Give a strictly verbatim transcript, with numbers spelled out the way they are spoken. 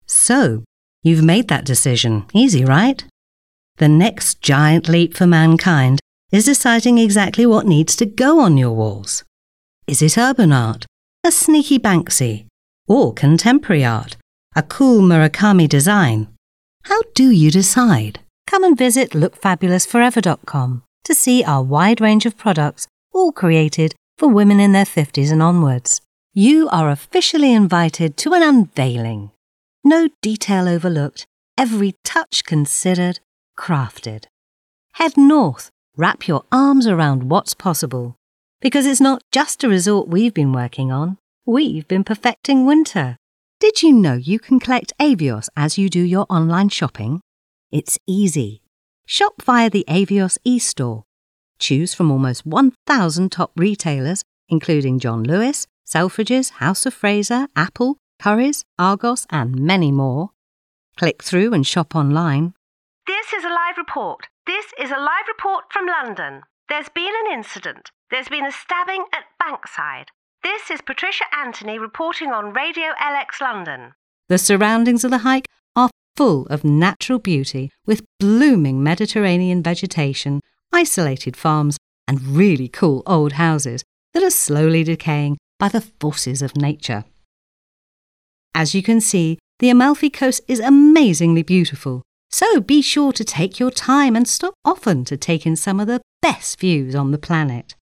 So, you've made that decision. Easy, right? The next giant leap for mankind is deciding exactly what needs to go on your walls. Is it urban art, a sneaky Banksy, or contemporary art, a cool Murakami design? How do you decide? Come and visit look fabulous forever dot com to see our wide range of products, all created for women in their fifties and onwards. You are officially invited to an unveiling. No detail overlooked, every touch considered, crafted. Head north, wrap your arms around what's possible. Because it's not just a resort we've been working on, we've been perfecting winter. Did you know you can collect Avios as you do your online shopping? It's easy. Shop via the Avios e-store. Choose from almost one thousand top retailers, including John Lewis, Selfridges, House of Fraser, Apple, Currys, Argos, and many more. Click through and shop online. This is a live report. This is a live report from London. There's been an incident. There's been a stabbing at Bankside. This is Patricia Anthony reporting on Radio L X London. The surroundings of the hike are full of natural beauty with blooming Mediterranean vegetation, isolated farms, and really cool old houses that are slowly decaying by the forces of nature. As you can see, the Amalfi Coast is amazingly beautiful, so be sure to take your time and stop often to take in some of the best views on the planet.